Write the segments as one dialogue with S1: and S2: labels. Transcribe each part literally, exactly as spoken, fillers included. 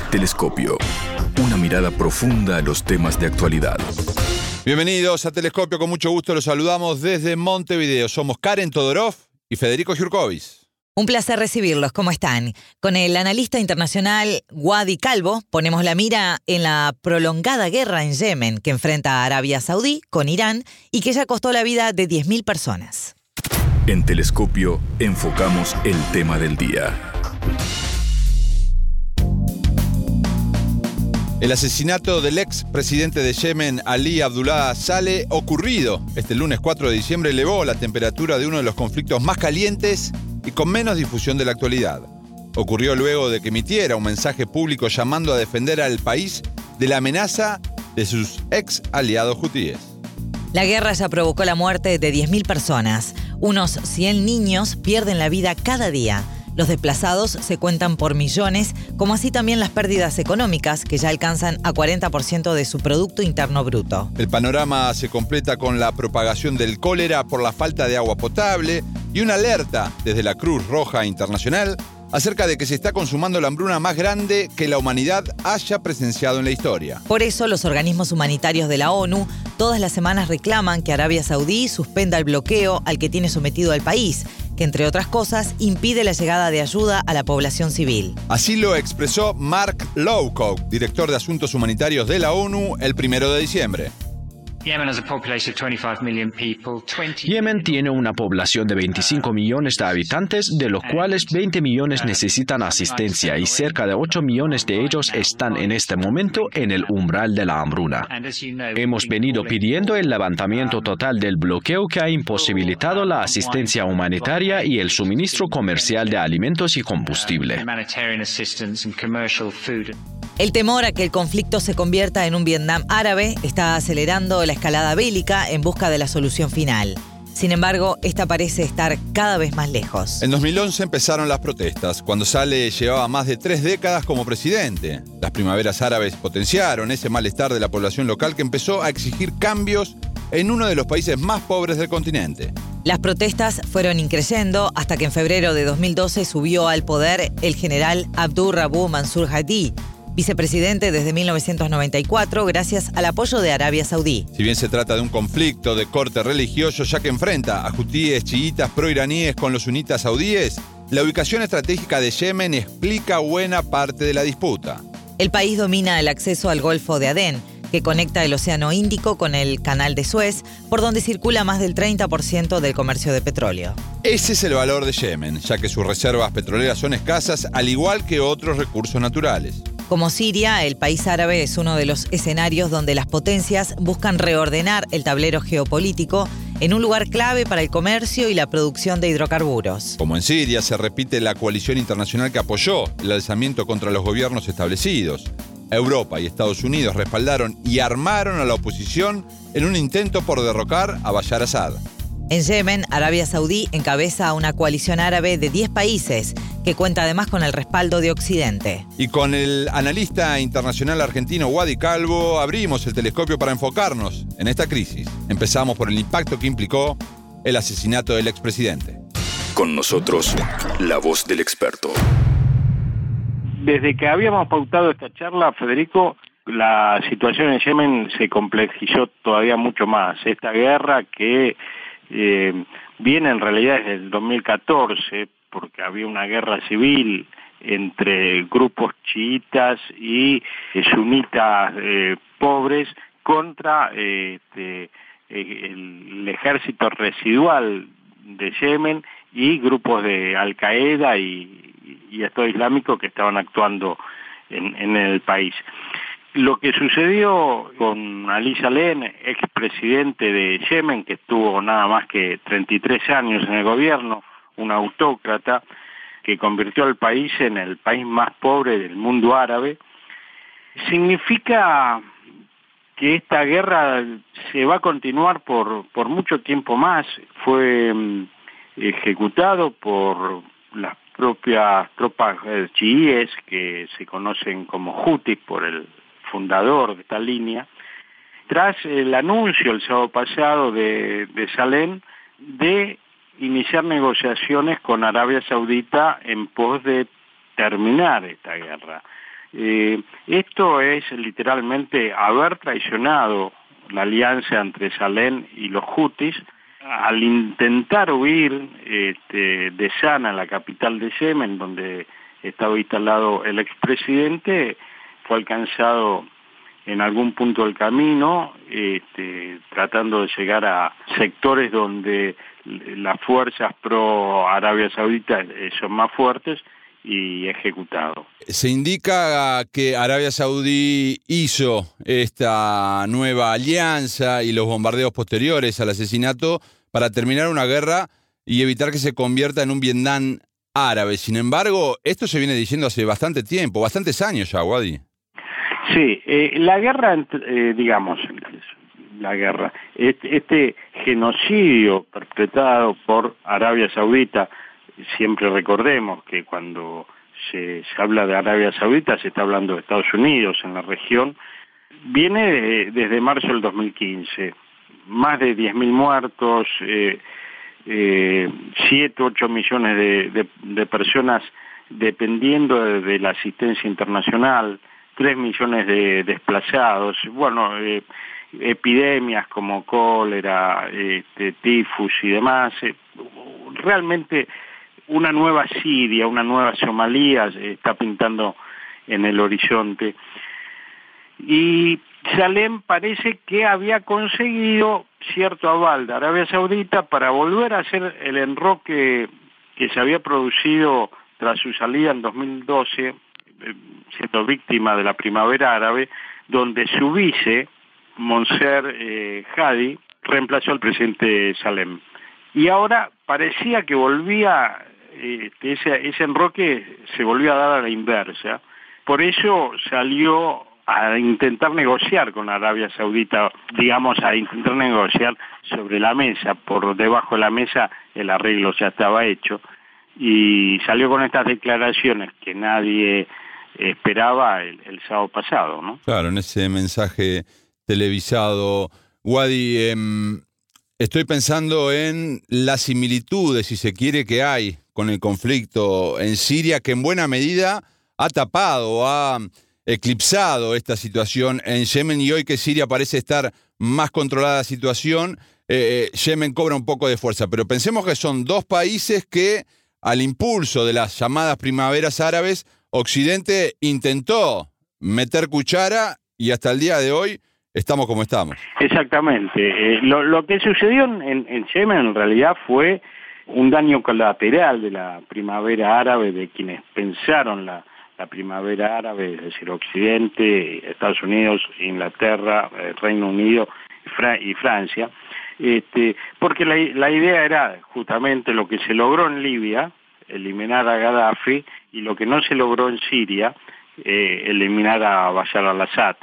S1: Telescopio. Una mirada profunda a los temas de actualidad.
S2: Bienvenidos a Telescopio, con mucho gusto los saludamos desde Montevideo. Somos Karen Todorov y Federico Giurkovic.
S3: Un placer recibirlos, ¿cómo están? Con el analista internacional Wadi Calvo ponemos la mira en la prolongada guerra en Yemen que enfrenta a Arabia Saudí con Irán y que ya costó la vida de diez mil personas.
S1: En Telescopio enfocamos el tema del día.
S2: El asesinato del ex presidente de Yemen, Ali Abdullah Saleh, ocurrido este lunes cuatro de diciembre, elevó la temperatura de uno de los conflictos más calientes y con menos difusión de la actualidad. Ocurrió luego de que emitiera un mensaje público llamando a defender al país de la amenaza de sus ex aliados hutíes.
S3: La guerra ya provocó la muerte de diez mil personas. Unos cien niños pierden la vida cada día. Los desplazados se cuentan por millones, como así también las pérdidas económicas, que ya alcanzan a cuarenta por ciento de su Producto Interno Bruto.
S2: El panorama se completa con la propagación del cólera por la falta de agua potable y una alerta desde la Cruz Roja Internacional acerca de que se está consumando la hambruna más grande que la humanidad haya presenciado en la historia.
S3: Por eso, los organismos humanitarios de la ONU todas las semanas reclaman que Arabia Saudí suspenda el bloqueo al que tiene sometido al país, que entre otras cosas impide la llegada de ayuda a la población civil.
S2: Así lo expresó Mark Lowcock, director de Asuntos Humanitarios de la ONU, el primero de diciembre.
S4: Yemen tiene una población de veinticinco millones de habitantes, de los cuales veinte millones necesitan asistencia y cerca de ocho millones de ellos están en este momento en el umbral de la hambruna. Hemos venido pidiendo el levantamiento total del bloqueo que ha imposibilitado la asistencia humanitaria y el suministro comercial de alimentos y combustible.
S3: El temor a que el conflicto se convierta en un Vietnam árabe está acelerando la escalada bélica en busca de la solución final. Sin embargo, esta parece estar cada vez más lejos.
S2: En dos mil once empezaron las protestas, cuando Saleh llevaba más de tres décadas como presidente. Las primaveras árabes potenciaron ese malestar de la población local que empezó a exigir cambios en uno de los países más pobres del continente.
S3: Las protestas fueron increciendo hasta que en febrero de dos mil doce subió al poder el general Abdur Rabu Mansur Hadi, vicepresidente desde mil novecientos noventa y cuatro, gracias al apoyo de Arabia Saudí.
S2: Si bien se trata de un conflicto de corte religioso, ya que enfrenta a hutíes chiitas proiraníes con los sunitas saudíes, la ubicación estratégica de Yemen explica buena parte de la disputa.
S3: El país domina el acceso al Golfo de Adén, que conecta el Océano Índico con el Canal de Suez, por donde circula más del treinta por ciento del comercio de petróleo.
S2: Ese es el valor de Yemen, ya que sus reservas petroleras son escasas, al igual que otros recursos naturales.
S3: Como Siria, el país árabe es uno de los escenarios donde las potencias buscan reordenar el tablero geopolítico en un lugar clave para el comercio y la producción de hidrocarburos.
S2: Como en Siria, se repite la coalición internacional que apoyó el alzamiento contra los gobiernos establecidos. Europa y Estados Unidos respaldaron y armaron a la oposición en un intento por derrocar a Bashar Assad.
S3: En Yemen, Arabia Saudí encabeza una coalición árabe de diez países que cuenta además con el respaldo de Occidente.
S2: Y con el analista internacional argentino Wadi Calvo abrimos el telescopio para enfocarnos en esta crisis. Empezamos por el impacto que implicó el asesinato del expresidente.
S1: Con nosotros, la voz del experto.
S5: Desde que habíamos pautado esta charla, Federico, la situación en Yemen se complejizó todavía mucho más. Esta guerra que Eh, viene en realidad desde el dos mil catorce, porque había una guerra civil entre grupos chiitas y eh, sunitas eh, pobres contra eh, este, eh, el ejército residual de Yemen y grupos de Al Qaeda y, y Estado Islámico que estaban actuando en, en el país. Lo que sucedió con Ali Saleh, expresidente de Yemen, que estuvo nada más que treinta y tres años en el gobierno, un autócrata que convirtió al país en el país más pobre del mundo árabe, significa que esta guerra se va a continuar por, por mucho tiempo más. Fue um, ejecutado por las propias tropas chiíes, que se conocen como hutis por el fundador de esta línea, tras el anuncio el sábado pasado de, de Saleh de iniciar negociaciones con Arabia Saudita en pos de terminar esta guerra. Eh, esto es literalmente haber traicionado la alianza entre Salem y los Hutis al intentar huir este, de Sana, la capital de Yemen, donde estaba instalado el expresidente. Fue alcanzado en algún punto del camino, este, tratando de llegar a sectores donde las fuerzas pro Arabia Saudita son más fuertes, y ejecutado.
S2: Se indica que Arabia Saudí hizo esta nueva alianza y los bombardeos posteriores al asesinato para terminar una guerra y evitar que se convierta en un Vietnam árabe. Sin embargo, esto se viene diciendo hace bastante tiempo, bastantes años ya, Wadi.
S5: Sí, eh, la guerra, eh, digamos, la guerra, este, este genocidio perpetrado por Arabia Saudita, siempre recordemos que cuando se, se habla de Arabia Saudita se está hablando de Estados Unidos en la región, viene de, desde marzo del dos mil quince. Más de diez mil muertos, eh, eh, siete, ocho millones de, de, de personas dependiendo de, de la asistencia internacional, tres millones de desplazados, bueno, eh, epidemias como cólera, este, tifus y demás. Eh, realmente una nueva Siria, una nueva Somalia se está pintando en el horizonte. Y Salem parece que había conseguido cierto aval de Arabia Saudita para volver a hacer el enroque que se había producido tras su salida en dos mil doce, siendo víctima de la primavera árabe, donde su vice, Monser eh, Hadi, reemplazó al presidente Salem. Y ahora parecía que volvía, eh, ese, ese enroque se volvió a dar a la inversa. Por eso salió a intentar negociar con Arabia Saudita, digamos, a intentar negociar sobre la mesa. Por debajo de la mesa el arreglo ya estaba hecho, y salió con estas declaraciones que nadie esperaba el, el sábado pasado, ¿no?
S2: Claro, en ese mensaje televisado. Wadi, eh, estoy pensando en las similitudes, si se quiere, que hay con el conflicto en Siria, que en buena medida ha tapado, ha eclipsado esta situación en Yemen, y hoy que Siria parece estar más controlada la situación, eh, Yemen cobra un poco de fuerza. Pero pensemos que son dos países que, al impulso de las llamadas primaveras árabes, Occidente intentó meter cuchara y hasta el día de hoy estamos como estamos.
S5: Exactamente. Eh, lo, lo que sucedió en, en Yemen en realidad fue un daño colateral de la primavera árabe, de quienes pensaron la, la primavera árabe, es decir, Occidente, Estados Unidos, Inglaterra, eh, Reino Unido y, Fra- y Francia, este, porque la, la idea era justamente lo que se logró en Libia, eliminar a Gaddafi, y lo que no se logró en Siria, eh, eliminar a Bashar al-Assad.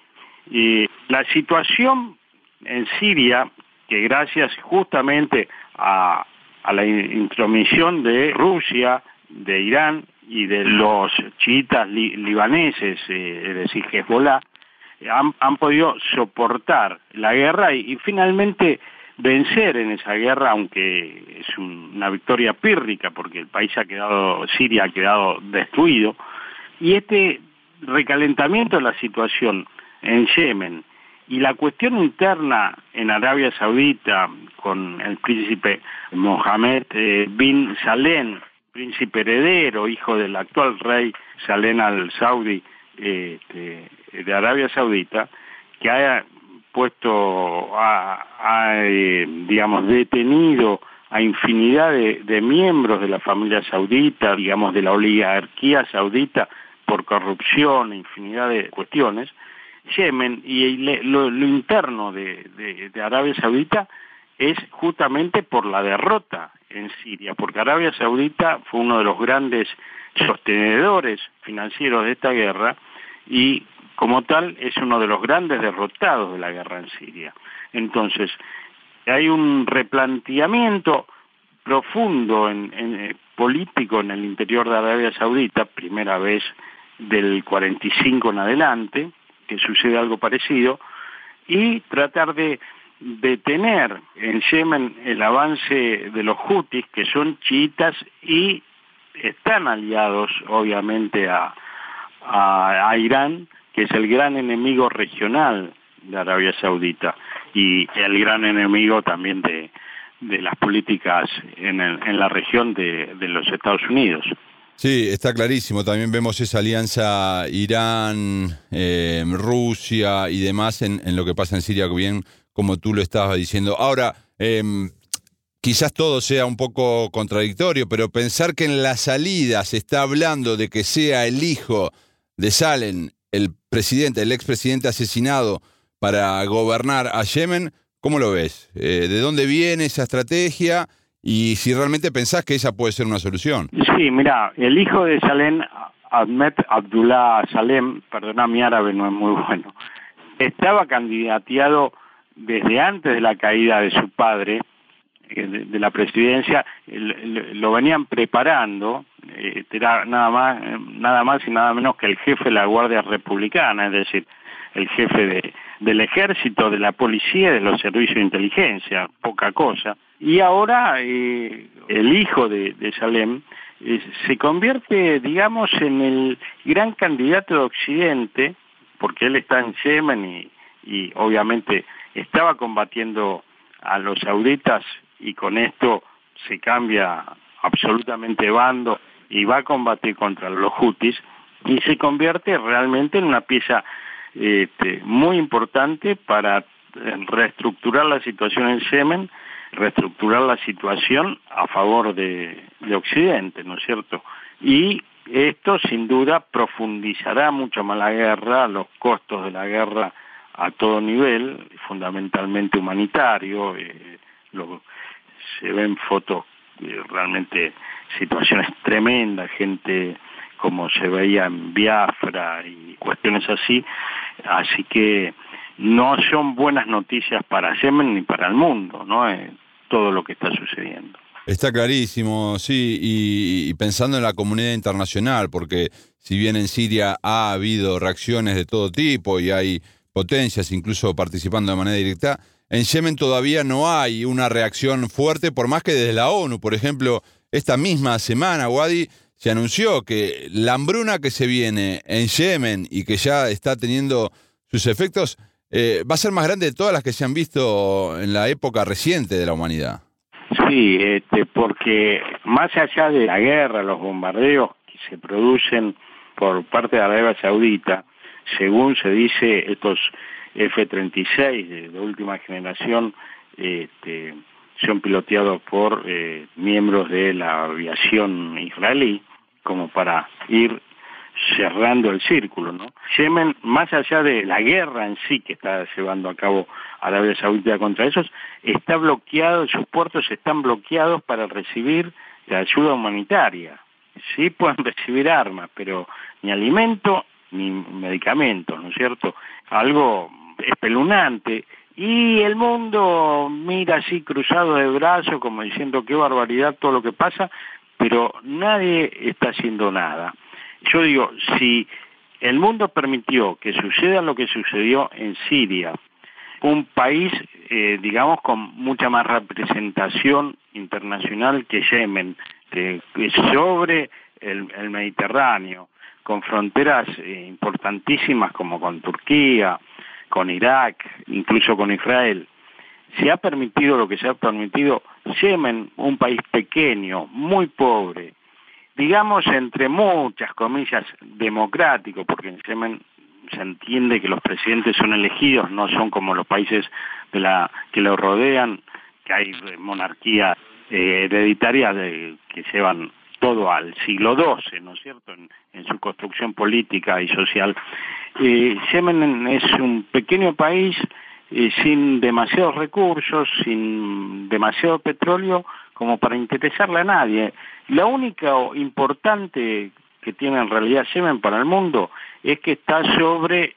S5: Y la situación en Siria, que gracias justamente a, a la intromisión de Rusia, de Irán y de los chiitas li, libaneses, eh, es decir, Hezbollah, han, han podido soportar la guerra y, y finalmente vencer en esa guerra, aunque es un, una victoria pírrica, porque el país ha quedado, Siria ha quedado destruido. Y este recalentamiento de la situación en Yemen y la cuestión interna en Arabia Saudita con el príncipe Mohammed eh, bin Salem, príncipe heredero, hijo del actual rey Salem al-Saudi eh, de, de Arabia Saudita, que haya puesto, a, a eh, digamos, detenido a infinidad de, de miembros de la familia saudita, digamos, de la oligarquía saudita por corrupción, infinidad de cuestiones. Yemen y le, lo, lo interno de, de, de Arabia Saudita es justamente por la derrota en Siria, porque Arabia Saudita fue uno de los grandes sostenedores financieros de esta guerra y como tal es uno de los grandes derrotados de la guerra en Siria. Entonces, hay un replanteamiento profundo en, en, eh, político en el interior de Arabia Saudita, primera vez del cuarenta y cinco en adelante, que sucede algo parecido, y tratar de detener en Yemen el avance de los Hutis, que son chiitas y están aliados, obviamente, a, a, a Irán, que es el gran enemigo regional de Arabia Saudita y el gran enemigo también de, de las políticas en, el, en la región de, de los Estados Unidos.
S2: Sí, está clarísimo. También vemos esa alianza Irán, eh, Rusia y demás en, en lo que pasa en Siria, bien como tú lo estabas diciendo. Ahora, eh, quizás todo sea un poco contradictorio, pero pensar que en la salida se está hablando de que sea el hijo de Salem, el presidente, el expresidente asesinado para gobernar a Yemen, ¿cómo lo ves? Eh, ¿De dónde viene esa estrategia? Y si realmente pensás que esa puede ser una solución.
S5: Sí, mira, el hijo de Salem, Ahmed Abdullah Salem, perdona, mi árabe no es muy bueno, estaba candidateado desde antes de la caída de su padre, de, de la presidencia, lo venían preparando, era nada más, nada más y nada menos que el jefe de la Guardia Republicana, es decir, el jefe de, del ejército, de la policía y de los servicios de inteligencia, poca cosa. Y ahora eh, el hijo de, de Salem eh, se convierte, digamos, en el gran candidato de Occidente, porque él está en Yemen y, y obviamente estaba combatiendo a los sauditas y con esto se cambia absolutamente de bando y va a combatir contra los hutis y se convierte realmente en una pieza este, muy importante para reestructurar la situación en Yemen, reestructurar la situación a favor de, de Occidente, ¿no es cierto? Y esto sin duda profundizará mucho más la guerra, los costos de la guerra a todo nivel, fundamentalmente humanitario, eh, lo, se ven fotos, eh, realmente situaciones tremendas, gente como se veía en Biafra y cuestiones así, así que no son buenas noticias para Yemen ni para el mundo, ¿no? Eh, todo lo que está sucediendo.
S2: Está clarísimo, sí, y, y pensando en la comunidad internacional, porque si bien en Siria ha habido reacciones de todo tipo y hay potencias incluso participando de manera directa, en Yemen todavía no hay una reacción fuerte, por más que desde la ONU, por ejemplo, esta misma semana, Wadi, se anunció que la hambruna que se viene en Yemen y que ya está teniendo sus efectos, eh, va a ser más grande de todas las que se han visto en la época reciente de la humanidad.
S5: Sí, este, porque más allá de la guerra, los bombardeos que se producen por parte de Arabia Saudita, según se dice, estos F treinta y seis de, de última generación este, son piloteados por eh, miembros de la aviación israelí, como para ir cerrando el círculo, ¿no? Yemen, más allá de la guerra en sí que está llevando a cabo Arabia Saudita contra esos, está bloqueado, sus puertos están bloqueados para recibir la ayuda humanitaria. Sí pueden recibir armas, pero ni alimento ni medicamentos, ¿no es cierto? Algo espeluznante. Y el mundo mira así cruzado de brazos, como diciendo qué barbaridad todo lo que pasa, pero nadie está haciendo nada. Yo digo, si el mundo permitió que suceda lo que sucedió en Siria, un país, eh, digamos, con mucha más representación internacional que Yemen, que sobre el, el Mediterráneo, con fronteras eh, importantísimas como con Turquía, con Irak, incluso con Israel, se ha permitido lo que se ha permitido. Yemen, un país pequeño, muy pobre, digamos entre muchas comillas democrático, porque en Yemen se entiende que los presidentes son elegidos, no son como los países de la que lo rodean, que hay monarquías eh, hereditarias de, que llevan todo al siglo doce, ¿no es cierto?, en, en su construcción política y social. Eh, Yemen es un pequeño país eh, sin demasiados recursos, sin demasiado petróleo, como para interesarle a nadie. La única importante que tiene en realidad Yemen para el mundo es que está sobre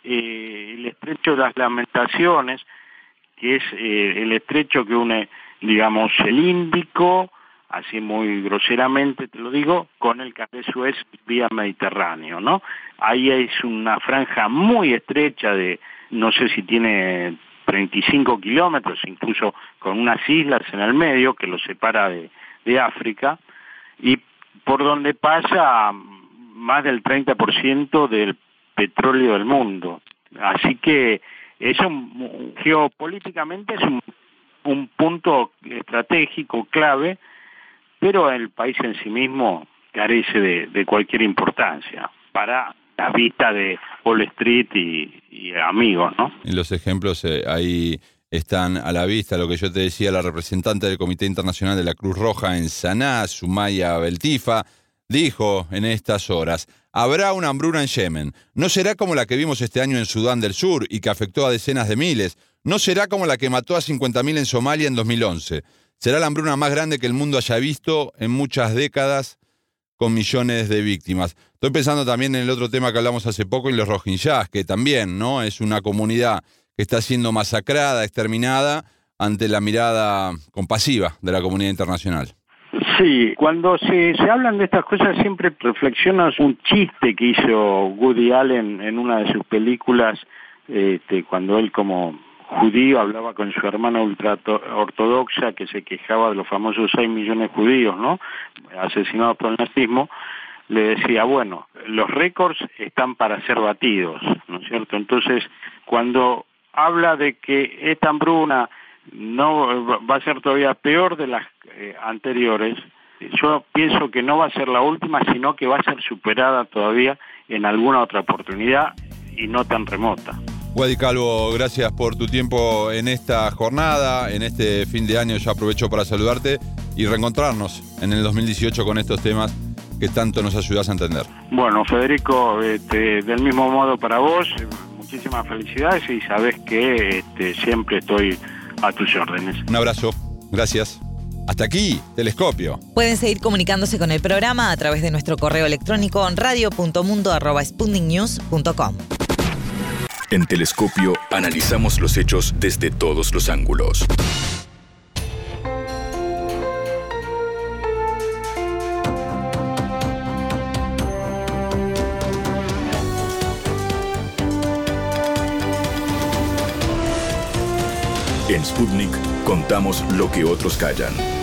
S5: eh, el estrecho de las Lamentaciones, que es eh, el estrecho que une, digamos, el Índico, así muy groseramente te lo digo, con el Canal de Suez vía Mediterráneo, ¿no? Ahí es una franja muy estrecha de, no sé si tiene treinta y cinco kilómetros, incluso con unas islas en el medio que lo separa de, de África, y por donde pasa más del treinta por ciento del petróleo del mundo. Así que eso geopolíticamente es un, un punto estratégico clave, pero el país en sí mismo carece de, de cualquier importancia para la vista de Wall Street y, y amigos, ¿no?
S2: Y los ejemplos eh, ahí están a la vista. Lo que yo te decía, la representante del Comité Internacional de la Cruz Roja en Saná, Sumaya Beltifa, dijo en estas horas: habrá una hambruna en Yemen. No será como la que vimos este año en Sudán del Sur y que afectó a decenas de miles. No será como la que mató a cincuenta mil en Somalia en dos mil once. Será la hambruna más grande que el mundo haya visto en muchas décadas, con millones de víctimas. Estoy pensando también en el otro tema que hablamos hace poco, en los rohingyas, que también, ¿no?, es una comunidad que está siendo masacrada, exterminada, ante la mirada compasiva de la comunidad internacional.
S5: Sí, cuando se, se hablan de estas cosas siempre reflexionas un chiste que hizo Woody Allen en una de sus películas, este, cuando él como judío hablaba con su hermana ultraortodoxa que se quejaba de los famosos seis millones de judíos, ¿no?, asesinados por el nazismo. Le decía, bueno, los récords están para ser batidos, ¿no es cierto? Entonces, cuando habla de que esta hambruna no va a ser todavía peor de las eh, anteriores, yo pienso que no va a ser la última, sino que va a ser superada todavía en alguna otra oportunidad y no tan remota.
S2: Wadi Calvo, gracias por tu tiempo en esta jornada, en este fin de año. Yo aprovecho para saludarte y reencontrarnos en el dos mil dieciocho con estos temas que tanto nos ayudas a entender.
S5: Bueno, Federico, este, del mismo modo para vos, muchísimas felicidades y sabés que este, siempre estoy a tus órdenes.
S2: Un abrazo, gracias. Hasta aquí, Telescopio.
S3: Pueden seguir comunicándose con el programa a través de nuestro correo electrónico radio punto mundo arroba sputnik news punto com.
S1: En Telescopio analizamos los hechos desde todos los ángulos. En Sputnik contamos lo que otros callan.